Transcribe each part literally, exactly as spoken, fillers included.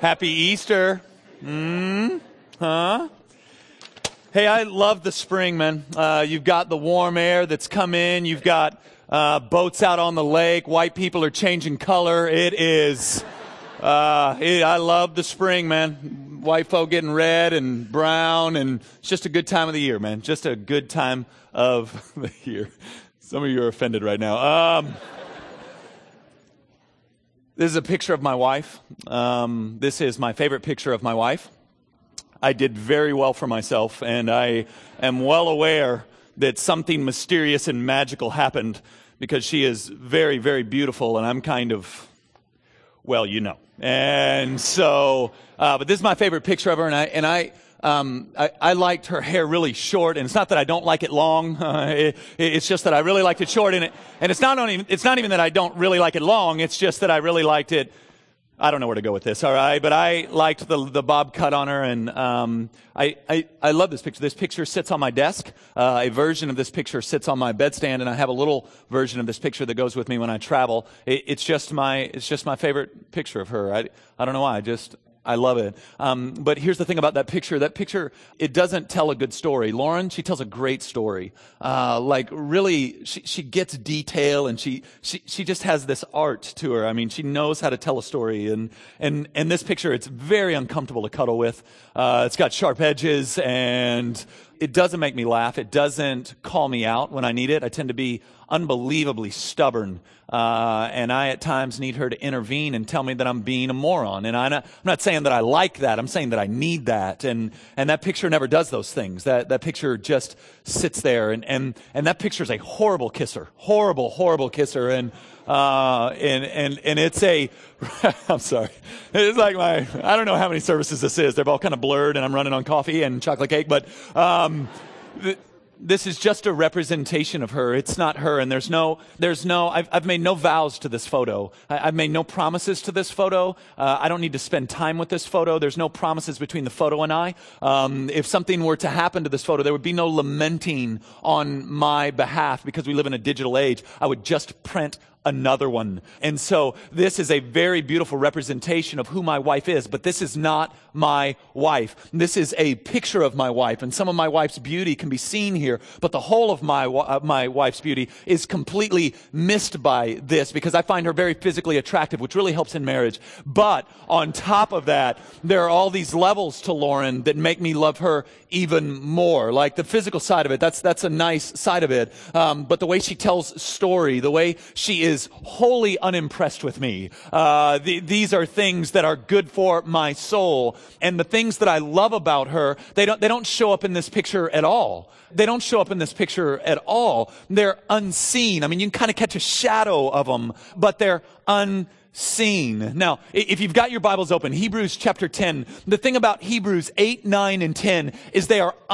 Happy Easter. Mm, huh? Hey, I love the spring, man. Uh, you've got the warm air that's come in. You've got uh, boats out on the lake. White people are changing color. It is, uh, it, I love the spring, man. White folk getting red and brown, and it's just a good time of the year, man. Just a good time of the year. Some of you are offended right now. Um, this is a picture of my wife. Um, this is my favorite picture of my wife. I did very well for myself, and I am well aware that something mysterious and magical happened because she is very, very beautiful, and I'm kind of, well, you know. And so, uh, but this is my favorite picture of her, and I, and I, um, I, I liked her hair really short, and it's not that I don't like it long. Uh, it, it's just that I really liked it short, and it, and it's not only, it's not even that I don't really like it long. It's just that I really liked it. I don't know where to go with this, all right? But I liked the the bob cut on her, and um, I, I I love this picture. This picture sits on my desk. Uh, a version of this picture sits on my bedstand, and I have a little version of this picture that goes with me when I travel. It, it's just my it's just my favorite picture of her. I I don't know why. I just I love it. Um, but here's the thing about that picture. That picture, it doesn't tell a good story. Lauren, she tells a great story. Uh, like really, she, she gets detail, and she, she, she just has this art to her. I mean, she knows how to tell a story. And, and, and this picture, it's very uncomfortable to cuddle with. Uh, it's got sharp edges, and it doesn't make me laugh. It doesn't call me out when I need it. I tend to be unbelievably stubborn. Uh, and I at times need her to intervene and tell me that I'm being a moron. And I'm not, I'm not saying that I like that. I'm saying that I need that. And, and that picture never does those things. That, that picture just sits there. And, and, and that picture is a horrible kisser. Horrible, horrible kisser. And, uh, and, and, and it's a, I'm sorry. It's like my, I don't know how many services this is. They're all kind of blurred, and I'm running on coffee and chocolate cake. But, um, th- This is just a representation of her. It's not her, and there's no, there's no, I've, I've made no vows to this photo. I, I've made no promises to this photo. Uh, I don't need to spend time with this photo. There's no promises between the photo and I. Um, if something were to happen to this photo, there would be no lamenting on my behalf because we live in a digital age. I would just print another one. And so this is a very beautiful representation of who my wife is, but this is not my wife. This is a picture of my wife, and some of my wife's beauty can be seen here, but the whole of my uh, my wife's beauty is completely missed by this because I find her very physically attractive, which really helps in marriage. But on top of that, there are all these levels to Lauren that make me love her even more. Like the physical side of it, that's that's a nice side of it. Um, but the way she tells story, the way she is is wholly unimpressed with me. Uh, the, these are things that are good for my soul. And the things that I love about her, they don't, they don't show up in this picture at all. They don't show up in this picture at all. They're unseen. I mean, you can kind of catch a shadow of them, but they're unseen. Seen. Now, if you've got your Bibles open, Hebrews chapter ten, the thing about Hebrews eight, nine, and ten is they are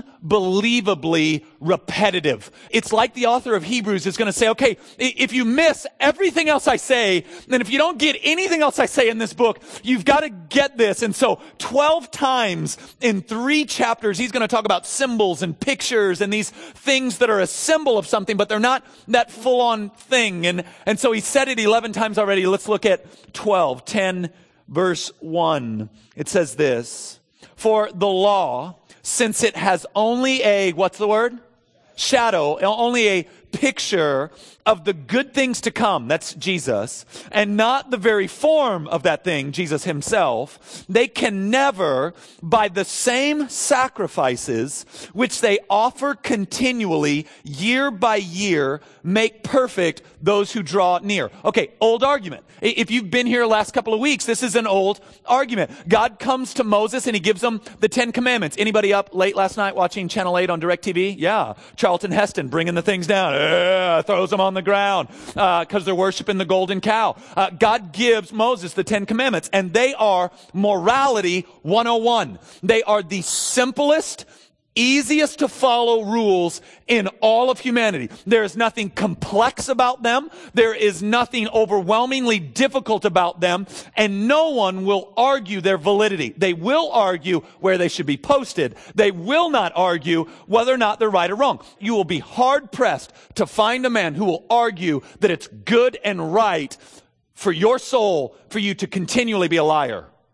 unbelievably repetitive. It's like the author of Hebrews is going to say, okay, if you miss everything else I say, then if you don't get anything else I say in this book, you've got to get this. And so twelve times in three chapters, he's going to talk about symbols and pictures and these things that are a symbol of something, but they're not that full-on thing. And, and so he said it eleven times already. Let's look at twelve, ten, verse one. It says this, for the law, since it has only a, what's the word? Shadow, only a picture of the good things to come, that's Jesus, and not the very form of that thing, Jesus himself, they can never, by the same sacrifices which they offer continually, year by year, make perfect those who draw near. Okay, old argument. If you've been here last couple of weeks, this is an old argument. God comes to Moses and he gives him the Ten Commandments. Anybody up late last night watching Channel eight on DirecTV? Yeah. Charlton Heston bringing the things down. Uh, throws them on the ground because uh, they're worshiping the golden cow. Uh, God gives Moses the Ten Commandments, and they are morality one oh one. They are the simplest, easiest to follow rules in all of humanity. There is nothing complex about them. There is nothing overwhelmingly difficult about them. And no one will argue their validity. They will argue where they should be posted. They will not argue whether or not they're right or wrong. You will be hard pressed to find a man who will argue that it's good and right for your soul for you to continually be a liar.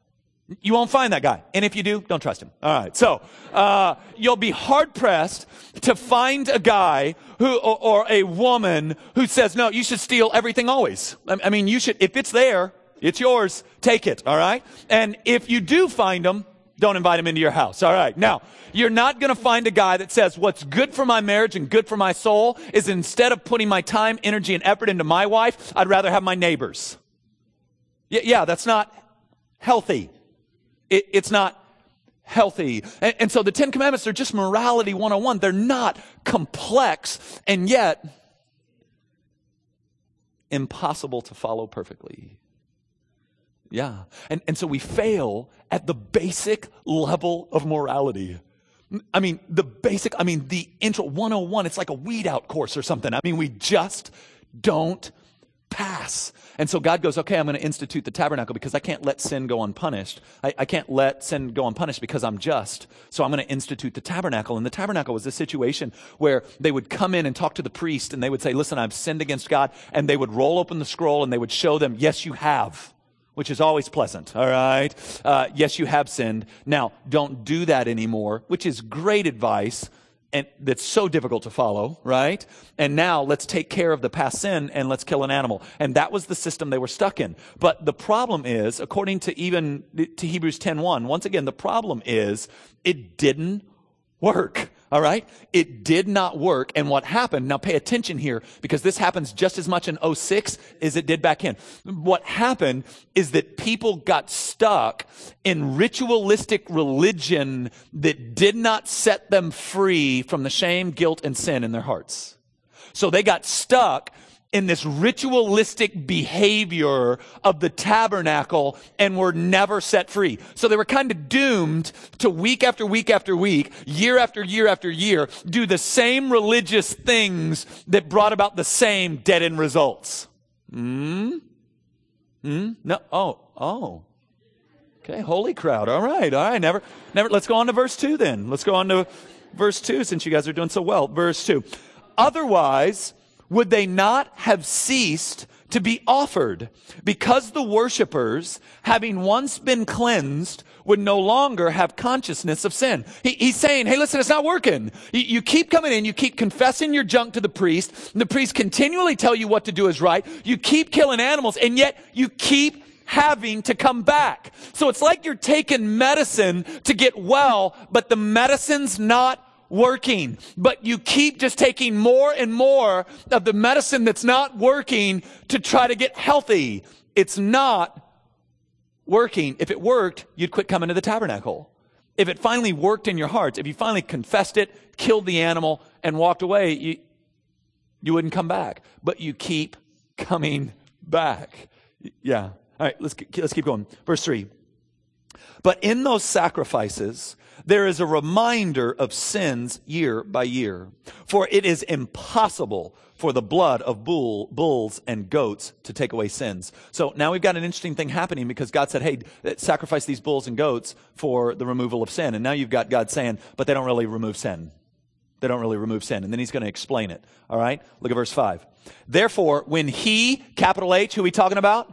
You won't find that guy. And if you do, don't trust him. All right. So, uh, you'll be hard pressed to find a guy who, or, or a woman who says, no, you should steal everything always. I, I mean, you should, if it's there, it's yours, take it. All right. And if you do find them, don't invite him into your house. All right. Now, you're not going to find a guy that says what's good for my marriage and good for my soul is instead of putting my time, energy, and effort into my wife, I'd rather have my neighbors. Yeah, yeah that's not healthy. It, it's not healthy. And, and so the Ten Commandments are just morality one oh one. They're not complex and yet impossible to follow perfectly. Yeah. And, and so we fail at the basic level of morality. I mean, the basic, I mean, the intro one oh one, it's like a weed out course or something. I mean, we just don't pass. And so God goes, okay, I'm going to institute the tabernacle because I can't let sin go unpunished. I, I can't let sin go unpunished because I'm just. So I'm going to institute the tabernacle. And the tabernacle was a situation where they would come in and talk to the priest and they would say, listen, I've sinned against God. And they would roll open the scroll and they would show them, yes, you have. Which is always pleasant, all right? Uh, yes, you have sinned. Now, don't do that anymore, which is great advice, and that's so difficult to follow, right? And now let's take care of the past sin and let's kill an animal. And that was the system they were stuck in. But the problem is, according to even to Hebrews ten one, once again, the problem is it didn't work. All right? It did not work. And what happened, now pay attention here, because this happens just as much in oh six as it did back in. What happened is that people got stuck in ritualistic religion that did not set them free from the shame, guilt, and sin in their hearts. So they got stuck in this ritualistic behavior of the tabernacle and were never set free. So they were kind of doomed to week after week after week, year after year after year, do the same religious things that brought about the same dead-end results. Hmm? Hmm? No. Oh. Oh. Okay. Holy crowd. All right. All right. Never, never. Let's go on to verse two then. Let's go on to verse two since you guys are doing so well. Verse two. Otherwise, would they not have ceased to be offered because the worshipers, having once been cleansed, would no longer have consciousness of sin? He, he's saying, hey, listen, it's not working. You, you keep coming in, you keep confessing your junk to the priest, and the priest continually tell you what to do is right. You keep killing animals, and yet you keep having to come back. So it's like you're taking medicine to get well, but the medicine's not working, but you keep just taking more and more of the medicine that's not working to try to get healthy. It's not working. If it worked, you'd quit coming to the tabernacle. If it finally worked in your hearts, if you finally confessed it, killed the animal, and walked away, you, you wouldn't come back. But you keep coming back. Yeah. All right, let's, let's keep going. Verse three. But in those sacrifices, there is a reminder of sins year by year. For it is impossible for the blood of bull, bulls and goats to take away sins. So now we've got an interesting thing happening because God said, hey, sacrifice these bulls and goats for the removal of sin. And now you've got God saying, but they don't really remove sin. They don't really remove sin. And then he's going to explain it. All right? Look at verse five. Therefore, when he, capital H, who are we talking about?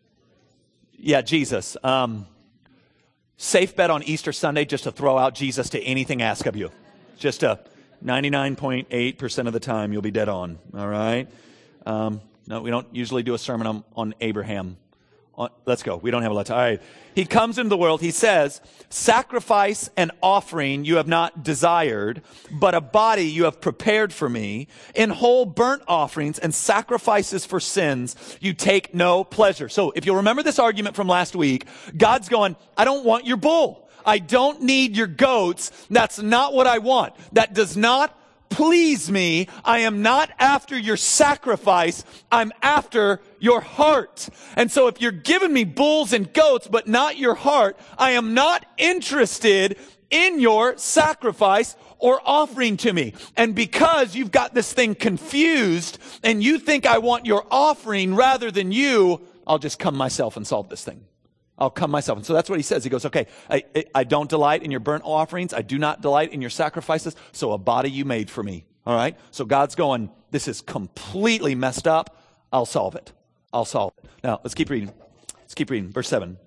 Yeah, Jesus. Um... Safe bet on Easter Sunday just to throw out Jesus to anything asked of you. Just a ninety-nine point eight percent of the time you'll be dead on. All right? Um, no, we don't usually do a sermon on, on Abraham. On, let's go. We don't have a lot of time. All right. He comes into the world. He says, sacrifice and offering you have not desired, but a body you have prepared for me. In whole burnt offerings and sacrifices for sins, you take no pleasure. So if you'll remember this argument from last week, God's going, I don't want your bull. I don't need your goats. That's not what I want. That does not please me. I am not after your sacrifice. I'm after your heart. And so if you're giving me bulls and goats, but not your heart, I am not interested in your sacrifice or offering to me. And because you've got this thing confused and you think I want your offering rather than you, I'll just come myself and solve this thing. I'll come myself. And so that's what he says. He goes, okay, I, I don't delight in your burnt offerings. I do not delight in your sacrifices. So a body you made for me. All right. So God's going, this is completely messed up. I'll solve it. I'll solve it. Now let's keep reading. Let's keep reading. Verse seven.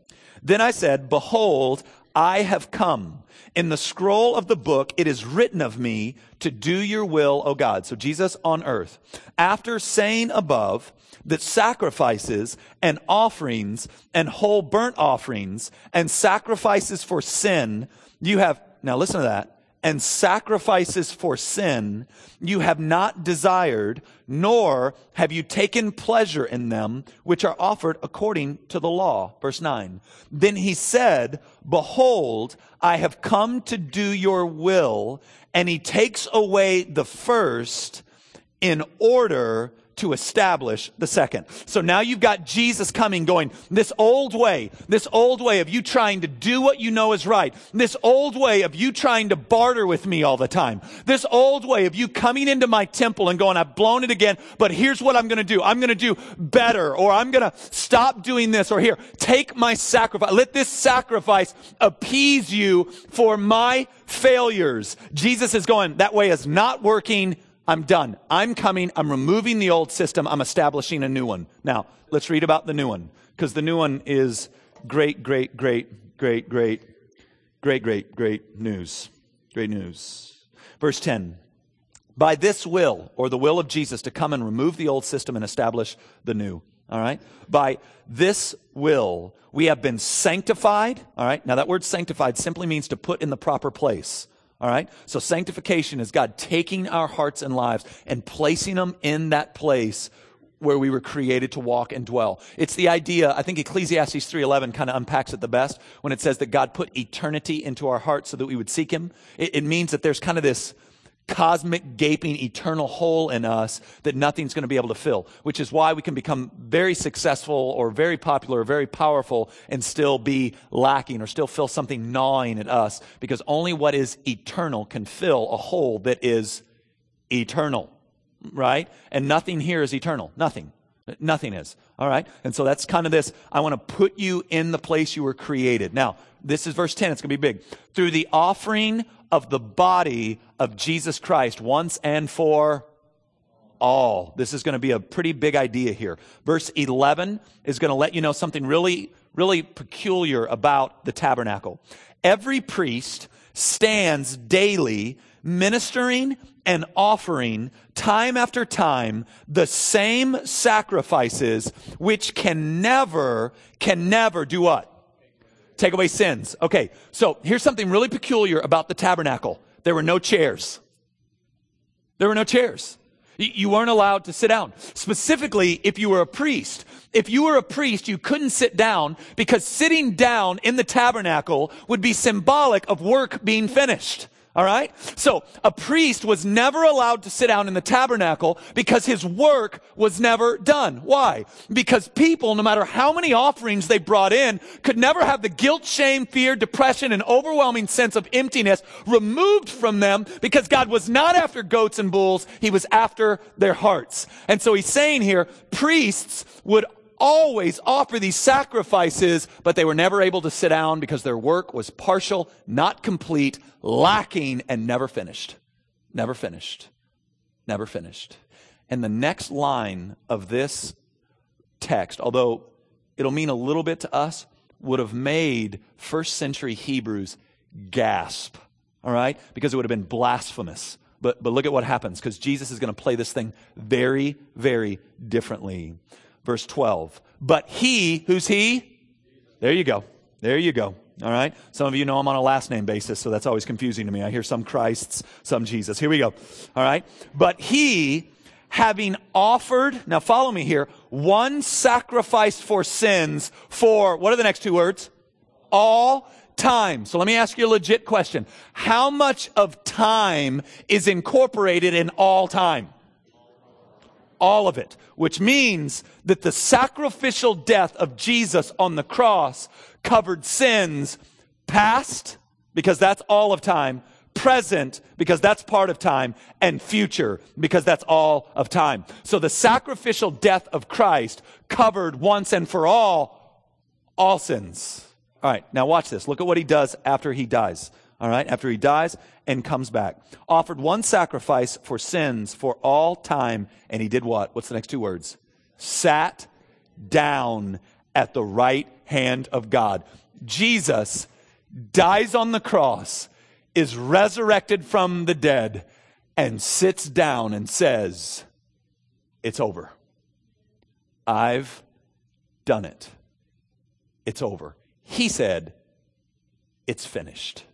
Then I said, behold, I have come. In the scroll of the book, it is written of me to do your will, O God. So Jesus on earth, after saying above that sacrifices and offerings and whole burnt offerings and sacrifices for sin, you have, now listen to that, and sacrifices for sin you have not desired, nor have you taken pleasure in them, which are offered according to the law. Verse nine. Then he said, behold, I have come to do your will, and he takes away the first in order to establish the second. So now you've got Jesus coming going, this old way, this old way of you trying to do what you know is right, this old way of you trying to barter with me all the time, this old way of you coming into my temple and going, I've blown it again, but here's what I'm going to do. I'm going to do better, or I'm going to stop doing this, or here, take my sacrifice. Let this sacrifice appease you for my failures. Jesus is going, that way is not working. I'm done. I'm coming. I'm removing the old system. I'm establishing a new one. Now, let's read about the new one, because the new one is great, great, great, great, great, great, great, great news. Great news. Verse ten. By this will, or the will of Jesus, to come and remove the old system and establish the new. All right? By this will, we have been sanctified. All right? Now, that word sanctified simply means to put in the proper place. All right? So sanctification is God taking our hearts and lives and placing them in that place where we were created to walk and dwell. It's the idea, I think Ecclesiastes three eleven kind of unpacks it the best when it says that God put eternity into our hearts so that we would seek him. It, it means that there's kind of this cosmic, gaping, eternal hole in us that nothing's going to be able to fill, which is why we can become very successful or very popular or very powerful and still be lacking or still feel something gnawing at us, because only what is eternal can fill a hole that is eternal, right? And nothing here is eternal. Nothing. Nothing is. All right? And so that's kind of this, I want to put you in the place you were created. Now, this is verse ten. It's going to be big. Through the offering of the body of Jesus Christ once and for all. This is going to be a pretty big idea here. Verse eleven is going to let you know something really, really peculiar about the tabernacle. Every priest stands daily ministering and offering time after time the same sacrifices, which can never, can never do what? Take away sins. Okay, so here's something really peculiar about the tabernacle. There were no chairs. There were no chairs. You weren't allowed to sit down. Specifically, if you were a priest. If you were a priest, you couldn't sit down, because sitting down in the tabernacle would be symbolic of work being finished. All right? So a priest was never allowed to sit down in the tabernacle because his work was never done. Why? Because people, no matter how many offerings they brought in, could never have the guilt, shame, fear, depression, and overwhelming sense of emptiness removed from them, because God was not after goats and bulls. He was after their hearts. And so he's saying here, priests would always offer these sacrifices, but they were never able to sit down because their work was partial, not complete, lacking, and never finished. Never finished. Never finished. And the next line of this text, although it'll mean a little bit to us, would have made first century Hebrews gasp. All right? Because it would have been blasphemous. But, but look at what happens, because Jesus is going to play this thing very, very differently. Verse twelve, but he, who's he? There you go. There you go. All right. Some of you know I'm on a last name basis, so that's always confusing to me. I hear some Christs, some Jesus. Here we go. All right. But he, having offered, now follow me here, one sacrifice for sins for, what are the next two words? All time. So let me ask you a legit question. How much of time is incorporated in all time? All of it, which means that the sacrificial death of Jesus on the cross covered sins past, because that's all of time, present, because that's part of time, and future, because that's all of time. So the sacrificial death of Christ covered once and for all, all sins. All right, now watch this. Look at what he does after he dies. All right, after he dies and comes back. Offered one sacrifice for sins for all time. And he did what? What's the next two words? Sat down at the right hand of God. Jesus dies on the cross, is resurrected from the dead, and sits down and says, it's over. I've done it. It's over. He said, it's finished.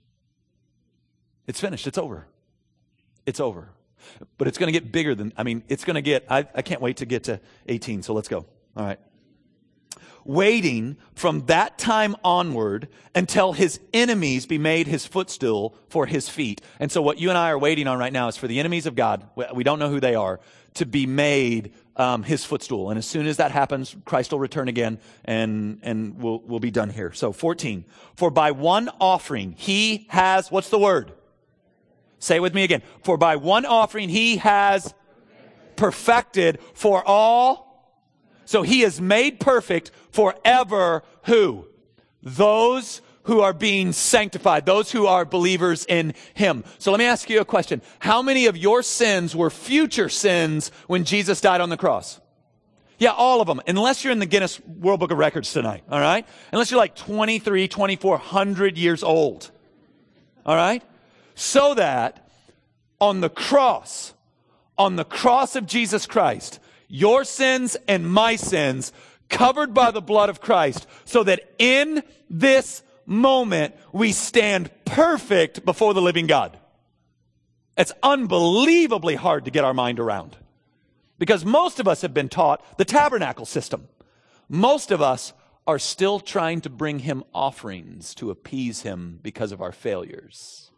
It's finished. It's over. It's over. But it's going to get bigger than, I mean, it's going to get, I, I can't wait to get to eighteen, so let's go. All right. Waiting from that time onward until his enemies be made his footstool for his feet. And so what you and I are waiting on right now is for the enemies of God, we don't know who they are, to be made um, his footstool. And as soon as that happens, Christ will return again and, and we'll, we'll be done here. So fourteen, for by one offering he has, what's the word? Say it with me again. For by one offering he has perfected for all. So he is made perfect forever who? Those who are being sanctified, those who are believers in him. So let me ask you a question. How many of your sins were future sins when Jesus died on the cross? Yeah, all of them, unless you're in the Guinness World Book of Records tonight, all right? Unless you're like twenty-three, twenty-four hundred years old, all right? So that on the cross, on the cross of Jesus Christ, your sins and my sins covered by the blood of Christ, so that in this moment we stand perfect before the living God. It's unbelievably hard to get our mind around, because most of us have been taught the tabernacle system. Most of us are still trying to bring him offerings to appease him because of our failures.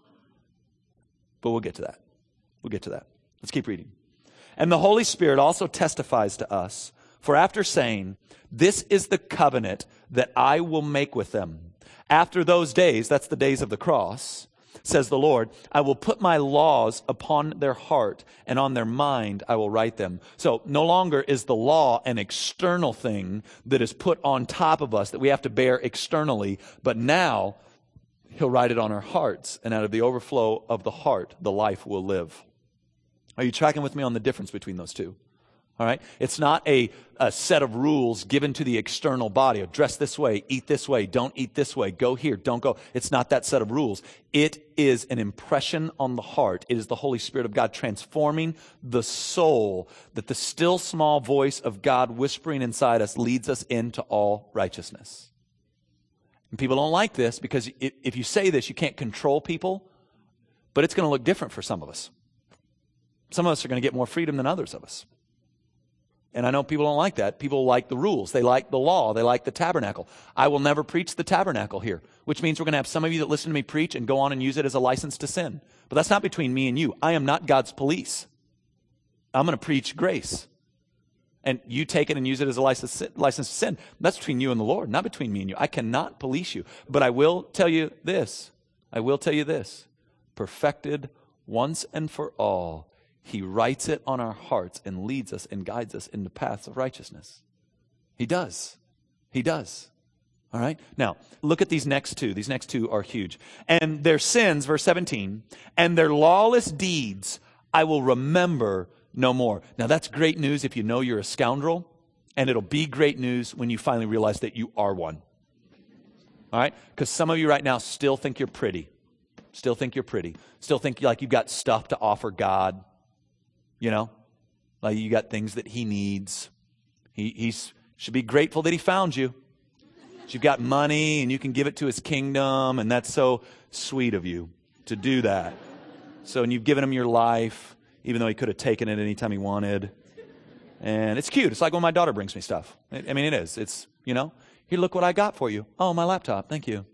But we'll get to that. We'll get to that. Let's keep reading. And the Holy Spirit also testifies to us, for after saying, this is the covenant that I will make with them. After those days, that's the days of the cross, says the Lord, I will put my laws upon their heart, and on their mind I will write them. So no longer is the law an external thing that is put on top of us that we have to bear externally, but now he'll write it on our hearts, and out of the overflow of the heart, the life will live. Are you tracking with me on the difference between those two? All right? It's not a, a set of rules given to the external body of dress this way, eat this way, don't eat this way, go here, don't go. It's not that set of rules. It is an impression on the heart. It is the Holy Spirit of God transforming the soul, that the still small voice of God whispering inside us leads us into all righteousness. And people don't like this, because if you say this, you can't control people, but it's going to look different for some of us. Some of us are going to get more freedom than others of us. And I know people don't like that. People like the rules. They like the law. They like the tabernacle. I will never preach the tabernacle here, which means we're going to have some of you that listen to me preach and go on and use it as a license to sin. But that's not between me and you. I am not God's police. I'm going to preach grace. And you take it and use it as a license, license to sin. That's between you and the Lord, not between me and you. I cannot police you. But I will tell you this. I will tell you this. Perfected once and for all, he writes it on our hearts and leads us and guides us into paths of righteousness. He does. He does. All right? Now, look at these next two. These next two are huge. And their sins, verse seventeen, and their lawless deeds I will remember no more. Now, that's great news if you know you're a scoundrel, and it'll be great news when you finally realize that you are one. All right? Because some of you right now still think you're pretty. Still think you're pretty. Still think like you've got stuff to offer God. You know, like you got things that he needs. He he's, should be grateful that he found you. You've got money and you can give it to his kingdom, and that's so sweet of you to do that. So, and you've given him your life, even though he could have taken it anytime he wanted. And it's cute. It's like when my daughter brings me stuff. I mean, it is. It's, you know, here, look what I got for you. Oh, my laptop. Thank you.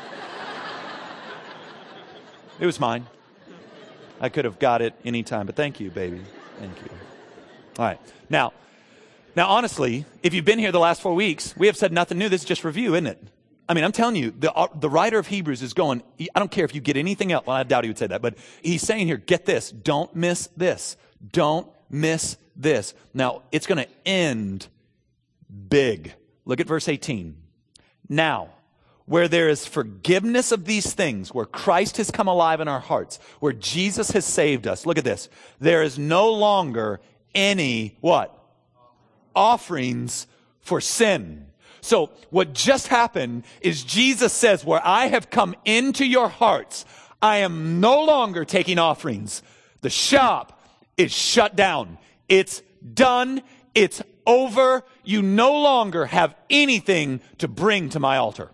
It was mine. I could have got it anytime, but thank you, baby. Thank you. All right. Now, now, honestly, if you've been here the last four weeks, we have said nothing new. This is just review, isn't it? I mean, I'm telling you, the, uh, the writer of Hebrews is going, I don't care if you get anything else. Well, I doubt he would say that, but he's saying here, get this. Don't miss this. Don't miss this. Now, it's going to end big. Look at verse eighteen. Now, where there is forgiveness of these things, where Christ has come alive in our hearts, where Jesus has saved us. Look at this. There is no longer any, what? Offerings for sin. so what just happened is Jesus says, where I have come into your hearts, I am no longer taking offerings. The shop is shut down. It's done. It's over. You no longer have anything to bring to my altar.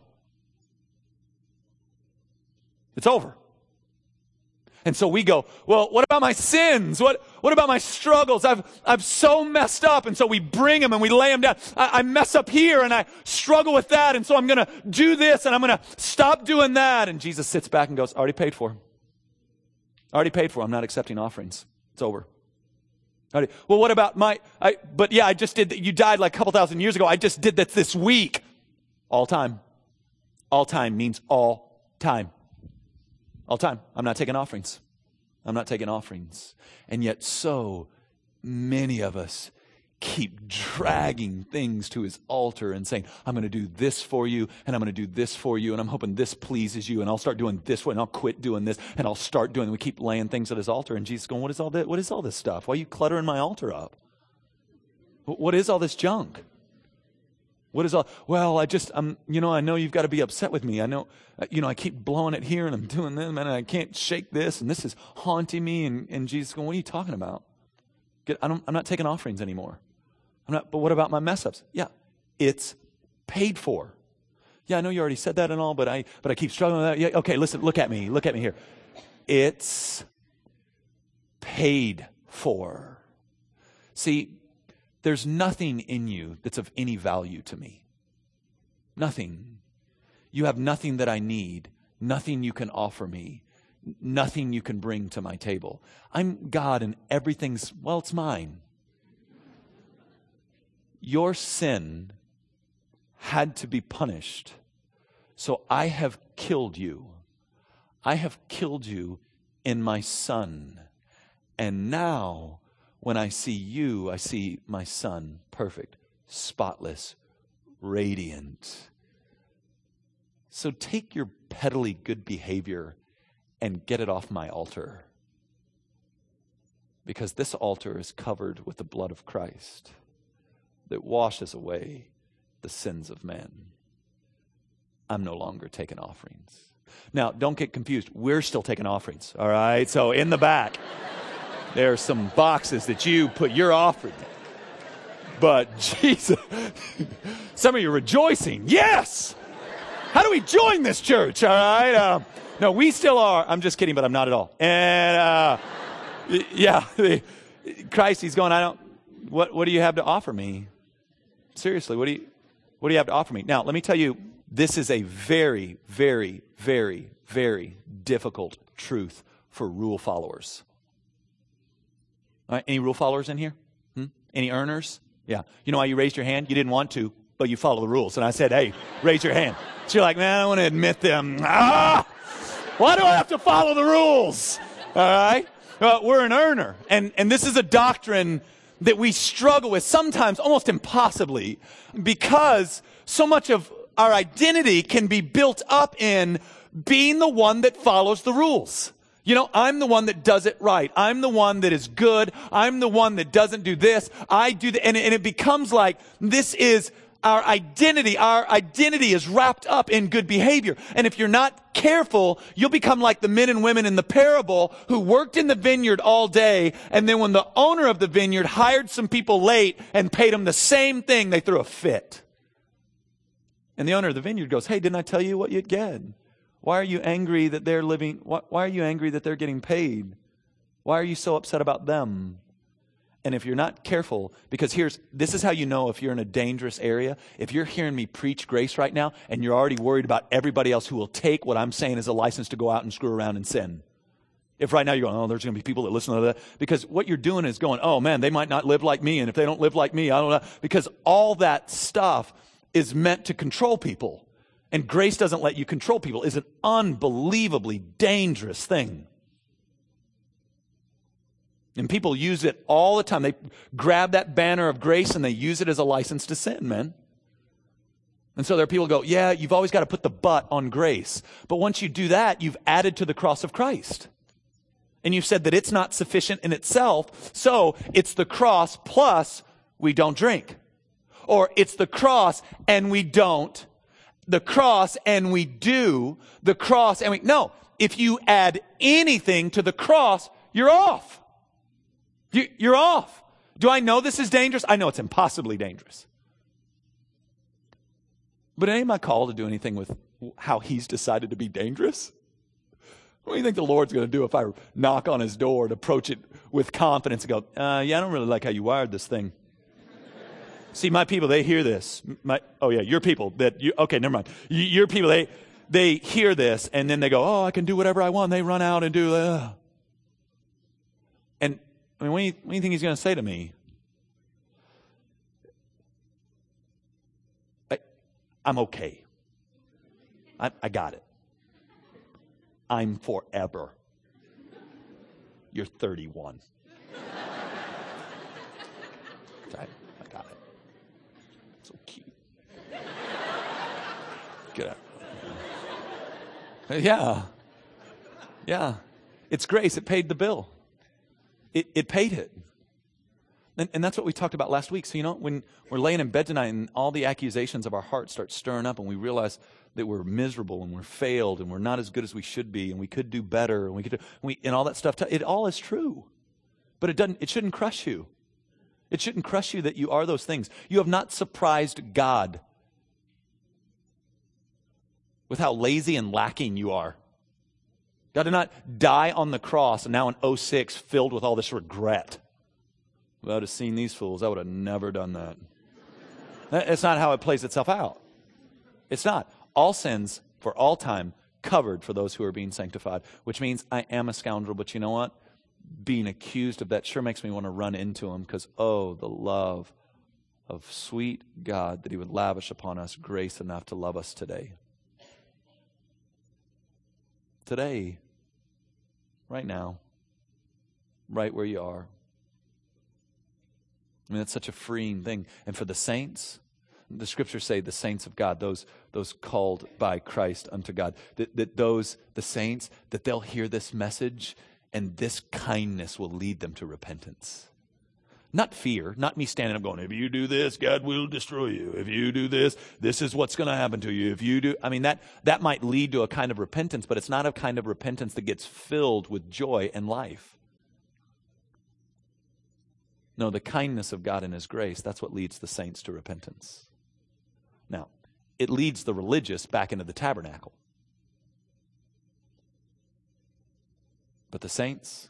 It's over. And so we go, well, what about my sins? What, what about my struggles? I've, I've so messed up. And so we bring them and we lay them down. I, I mess up here and I struggle with that. And so I'm going to do this and I'm going to stop doing that. And Jesus sits back and goes, already paid for. Already paid for. I'm not accepting offerings. It's over. Already. Well, what about my, I, but yeah, I just did that. You died like a couple thousand years ago. I just did that this week. All time. All time means all time. All time. I'm not taking offerings. I'm not taking offerings. And yet so many of us keep dragging things to his altar and saying, I'm going to do this for you, and I'm going to do this for you, and I'm hoping this pleases you, and I'll start doing this, and I'll quit doing this, and I'll start doing, we keep laying things at his altar, and Jesus is going, what is all this? What is all this stuff? Why are you cluttering my altar up? What is all this junk? What is all, well, I just, I'm, you know, I know you've got to be upset with me. I know, you know, I keep blowing it here and I'm doing this, man, and I can't shake this, and this is haunting me. And, and Jesus is going, what are you talking about? Get, I don't, I'm not taking offerings anymore. I'm not, but what about my mess ups? Yeah, it's paid for. Yeah, I know you already said that and all, but I, but I keep struggling with that. Yeah, okay, listen, look at me, look at me here. It's paid for. See, there's nothing in you that's of any value to me. Nothing. You have nothing that I need. Nothing you can offer me. Nothing you can bring to my table. I'm God and everything's, well, it's mine. Your sin had to be punished. So I have killed you. I have killed you in my Son. And now, when I see you, I see my Son, perfect, spotless, radiant. So take your peddly good behavior and get it off my altar. Because this altar is covered with the blood of Christ that washes away the sins of men. I'm no longer taking offerings. Now, don't get confused. We're still taking offerings, all right? So in the back, there are some boxes that you put your offering in. But Jesus, some of you are rejoicing. Yes! How do we join this church, all right? Uh, no, we still are. I'm just kidding, but I'm not at all. And uh, yeah, Christ, he's going, I don't, what, what do you have to offer me? Seriously, what do you, what do you have to offer me? Now, let me tell you, this is a very, very, very, very difficult truth for rule followers. All right, any rule followers in here? Hmm? Any earners? Yeah. You know why you raised your hand? You didn't want to, but you follow the rules. And I said, hey, raise your hand. So you're like, man, I don't want to admit them. Ah! Why do I have to follow the rules? All right? Well, we're an earner. And, and this is a doctrine that we struggle with, sometimes almost impossibly, because so much of our identity can be built up in being the one that follows the rules. You know, I'm the one that does it right. I'm the one that is good. I'm the one that doesn't do this. I do that. And, and it becomes like this is our identity. Our identity is wrapped up in good behavior. And if you're not careful, you'll become like the men and women in the parable who worked in the vineyard all day. And then when the owner of the vineyard hired some people late and paid them the same thing, they threw a fit. And the owner of the vineyard goes, hey, didn't I tell you what you'd get? Why are you angry that they're living? Why, why are you angry that they're getting paid? Why are you so upset about them? And if you're not careful, because here's, this is how you know if you're in a dangerous area. If you're hearing me preach grace right now and you're already worried about everybody else who will take what I'm saying as a license to go out and screw around and sin. If right now you're going, oh, there's going to be people that listen to that. Because what you're doing is going, oh man, they might not live like me. And if they don't live like me, I don't know. Because all that stuff is meant to control people. And grace doesn't let you control people. It's an unbelievably dangerous thing. And people use it all the time. They grab that banner of grace and they use it as a license to sin, man. And so there are people who go, yeah, you've always got to put the but on grace. But once you do that, you've added to the cross of Christ. And you've said that it's not sufficient in itself, so it's the cross plus we don't drink. Or it's the cross and we don't. The cross and we do. The cross and we... No, if you add anything to the cross, you're off. You, you're off. Do I know this is dangerous? I know it's impossibly dangerous. But it ain't my call to do anything with how he's decided to be dangerous. What do you think the Lord's going to do if I knock on his door and approach it with confidence and go, uh, yeah, I don't really like how you wired this thing. See, my people, they hear this. My, oh, yeah, your people. that you, Okay, never mind. You, your people, they they hear this, and then they go, oh, I can do whatever I want. They run out and do uh. And I mean, what do, you, what do you think he's going to say to me? I, I'm okay. I, I got it. I'm forever. You're thirty-one. I, I got it. So cute. Get out. Yeah. Yeah. It's grace. It paid the bill. It, it paid it. And, and that's what we talked about last week. So, you know, when we're laying in bed tonight and all the accusations of our heart start stirring up and we realize that we're miserable and we're failed and we're not as good as we should be and we could do better and we could do, and, we, and all that stuff, it all is true. But it doesn't. It shouldn't crush you. It shouldn't crush you that you are those things. You have not surprised God with how lazy and lacking you are. God did not die on the cross and now in oh six filled with all this regret. If I would have seen these fools, I would have never done that. It's not how it plays itself out. It's not. All sins for all time covered for those who are being sanctified, which means I am a scoundrel, but you know what? Being accused of that sure makes me want to run into him because, oh, the love of sweet God that he would lavish upon us grace enough to love us today. Today, right now, right where you are. I mean, it's such a freeing thing. And for the saints, the scriptures say the saints of God, those those called by Christ unto God, that, that those, the saints, that they'll hear this message and this kindness will lead them to repentance. Not fear, not me standing up going, if you do this, God will destroy you. If you do this, this is what's going to happen to you. If you do, I mean, that, that might lead to a kind of repentance, but it's not a kind of repentance that gets filled with joy and life. No, the kindness of God and his grace, that's what leads the saints to repentance. Now, it leads the religious back into the tabernacle. But the saints,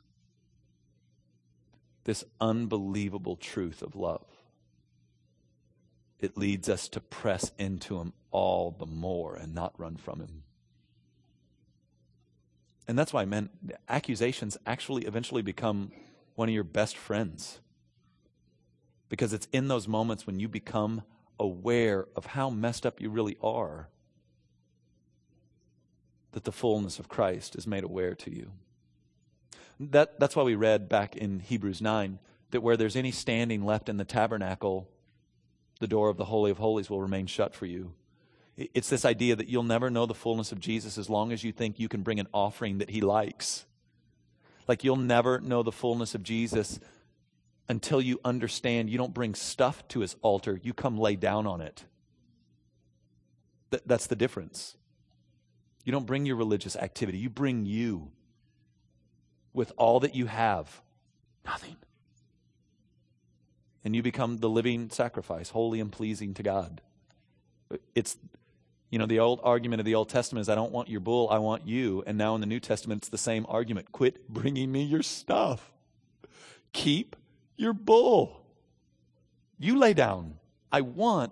this unbelievable truth of love, it leads us to press into him all the more and not run from him. And that's why, man, accusations actually eventually become one of your best friends. Because it's in those moments when you become aware of how messed up you really are that the fullness of Christ is made aware to you. That, that's why we read back in Hebrews nine that where there's any standing left in the tabernacle, the door of the Holy of Holies will remain shut for you. It's this idea that you'll never know the fullness of Jesus as long as you think you can bring an offering that he likes. Like you'll never know the fullness of Jesus until you understand you don't bring stuff to his altar, you come lay down on it. Th- that's the difference. You don't bring your religious activity, you bring you. With all that you have, nothing. And you become the living sacrifice, holy and pleasing to God. It's, you know, the old argument of the Old Testament is, I don't want your bull, I want you. And now in the New Testament, it's the same argument. Quit bringing me your stuff. Keep your bull. You lay down. I want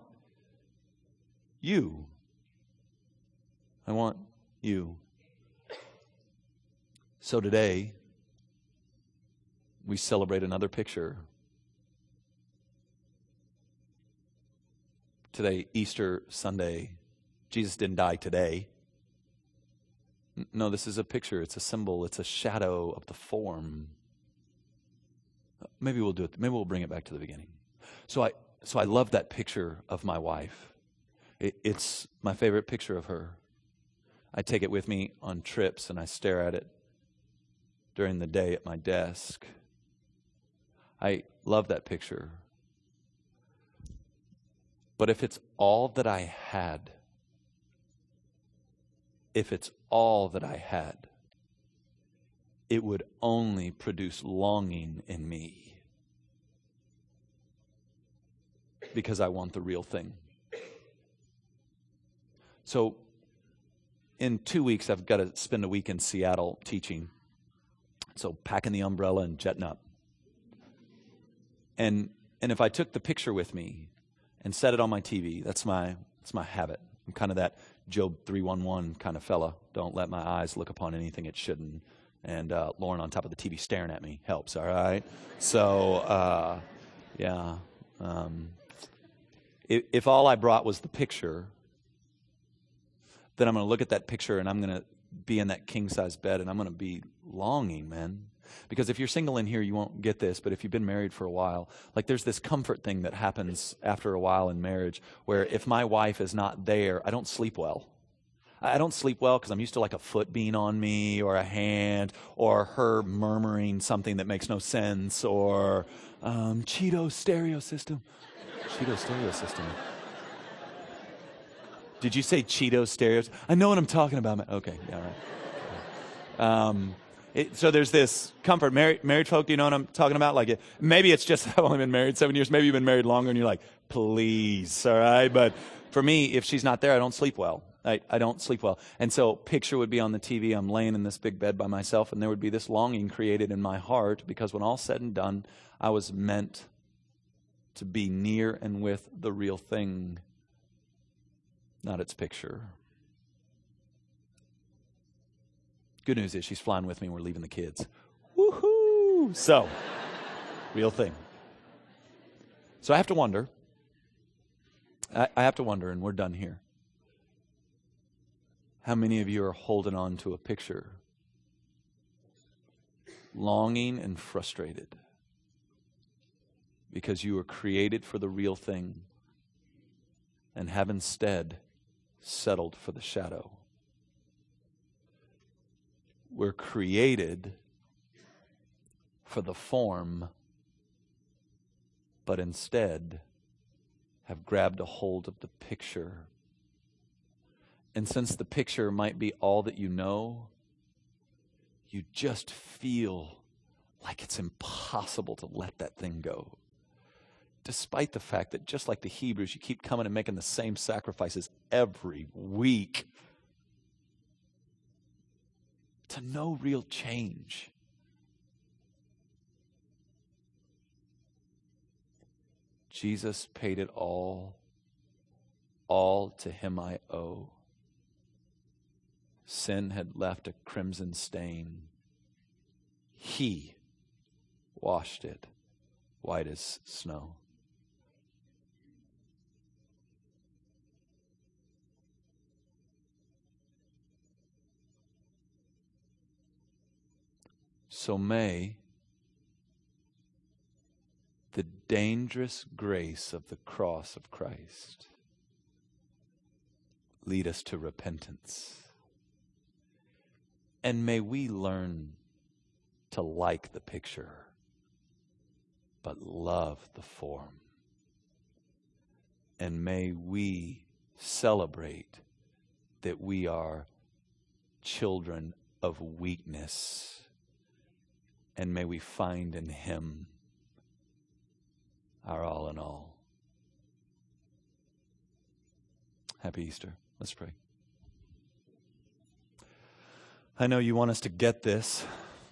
you. I want you. So today, we celebrate another picture. Today, Easter Sunday, Jesus didn't die today. No, this is a picture. It's a symbol. It's a shadow of the form. Maybe we'll do it. Maybe we'll bring it back to the beginning. So I, so I love that picture of my wife. It, it's my favorite picture of her. I take it with me on trips and I stare at it during the day at my desk. I love that picture. But if it's all that I had, if it's all that I had, it would only produce longing in me because I want the real thing. So in two weeks, I've got to spend a week in Seattle teaching. So packing the umbrella and jetting up. And and if I took the picture with me and set it on my T V, that's my that's my habit. I'm kind of that Job three one one kind of fella. Don't let my eyes look upon anything it shouldn't. And uh, Lauren on top of the T V staring at me helps, all right? So, uh, yeah. Um, if, if all I brought was the picture, then I'm going to look at that picture and I'm going to be in that king-size bed and I'm going to be longing, man. Because if you're single in here, you won't get this, but if you've been married for a while, like there's this comfort thing that happens after a while in marriage where if my wife is not there, I don't sleep well. I don't sleep well because I'm used to like a foot being on me or a hand or her murmuring something that makes no sense or um, Cheeto stereo system. Cheeto stereo system. Did you say Cheeto stereos? I know what I'm talking about. Man. Okay, yeah, all right. Um, it, so there's this comfort. Married, married folk, do you know what I'm talking about? Like, it, maybe it's just I've only been married seven years. Maybe you've been married longer, and you're like, please, all right? But for me, if she's not there, I don't sleep well. I, I don't sleep well. And so picture would be on the T V. I'm laying in this big bed by myself, and there would be this longing created in my heart because when all's said and done, I was meant to be near and with the real thing, not its picture. Good news is she's flying with me and we're leaving the kids. Woohoo! So, real thing. So I have to wonder. I, I have to wonder, and we're done here. How many of you are holding on to a picture, longing and frustrated because you were created for the real thing and have instead settled for the shadow? We're created for the form, but instead have grabbed a hold of the picture. And since the picture might be all that you know, you just feel like it's impossible to let that thing go. Despite the fact that just like the Hebrews, you keep coming and making the same sacrifices every week to no real change. Jesus paid it all. All to him I owe. Sin had left a crimson stain. He washed it white as snow. So may the dangerous grace of the cross of Christ lead us to repentance. And may we learn to like the picture, but love the form. And may we celebrate that we are children of weakness. And may we find in him our all in all. Happy Easter. Let's pray. I know you want us to get this.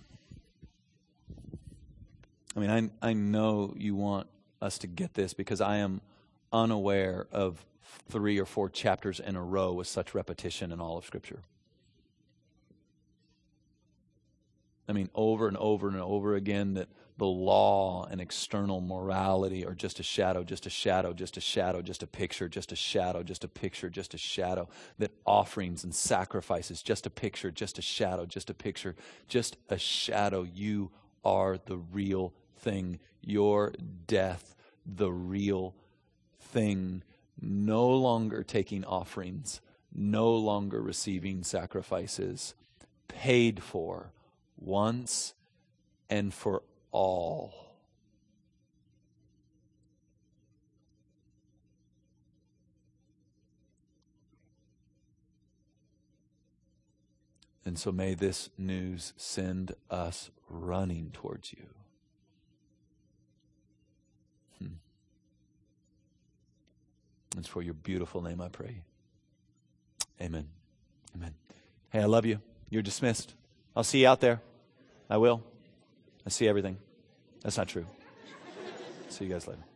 I mean, I, I know you want us to get this because I am unaware of three or four chapters in a row with such repetition in all of Scripture. I mean, over and over and over again that the law and external morality are just a shadow, just a shadow, just a shadow, just a picture, just a shadow, just a picture, just a shadow. That offerings and sacrifices, just a picture, just a shadow, just a picture, just a shadow. You are the real thing. Your death, the real thing. No longer taking offerings, no longer receiving sacrifices, paid for once and for all. And so may this news send us running towards you. Hmm. It's for your beautiful name I pray. Amen. Amen. Hey, I love you. You're dismissed. I'll see you out there. I will. I see everything. That's not true. See you guys later.